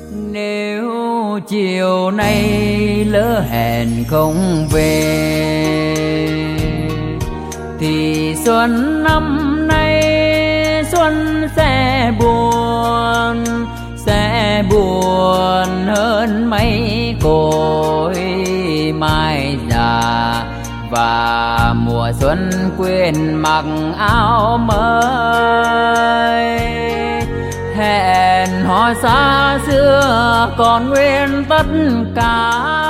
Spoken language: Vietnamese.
Nếu chiều nay lỡ hẹn không về thì xuân năm nay xuân sẽ buồn hơn mấy cội mai già, và mùa xuân quên mặc áo mới. Hẹn hò xa xưa còn nguyên tất cả,